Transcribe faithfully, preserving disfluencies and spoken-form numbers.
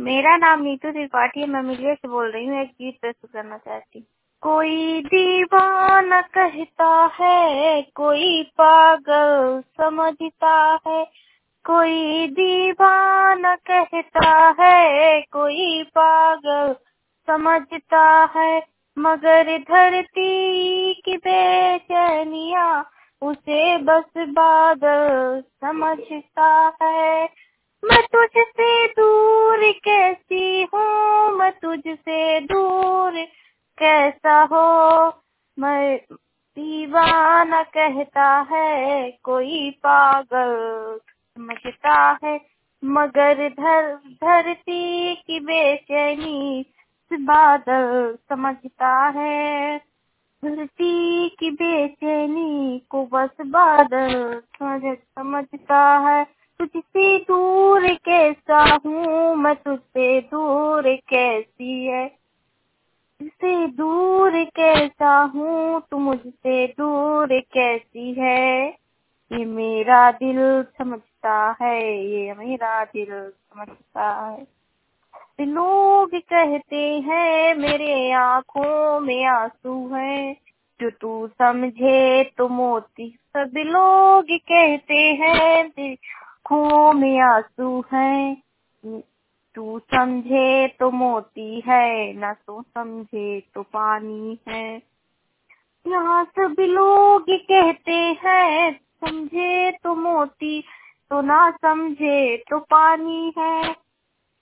मेरा नाम नीतू त्रिपाठी है। मैं मिलिया से बोल रही हूँ। एक गीत प्रस्तुत करना चाहती हूँ। कोई दीवाना कहता है, कोई पागल समझता है। कोई दीवाना कहता है, कोई पागल समझता है। मगर धरती की बेचैनियाँ उसे बस बादल समझता है। मैं तुझसे दूर कैसी हूँ, मैं तुझसे दूर कैसा हो। मैं दीवाना कहता है, कोई पागल समझता है। मगर धर धरती की बेचैनी बादल समझता है। धरती की बेचैनी को बस बादल समझ समझता है। तुझसे दूर कैसा हूँ, मैं तुझसे दूर कैसी है। तुझसे दूर कैसा हूँ, तू मुझसे दूर कैसी है। ये मेरा दिल समझता है, ये मेरा दिल समझता है। लोग कहते हैं मेरे आँखों में आंसू है, जो तू समझे तो मोती। सब लोग कहते हैं तेरी आँखों में आंसू है, तू समझे तो मोती है, ना तू समझे तो पानी है। यहाँ सब लोग कहते हैं समझे तो मोती, तो ना समझे तो पानी है।